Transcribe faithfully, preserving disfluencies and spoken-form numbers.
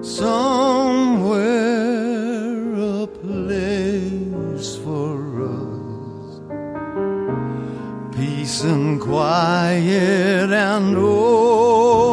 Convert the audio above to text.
somewhere a place for us, peace and quiet and oh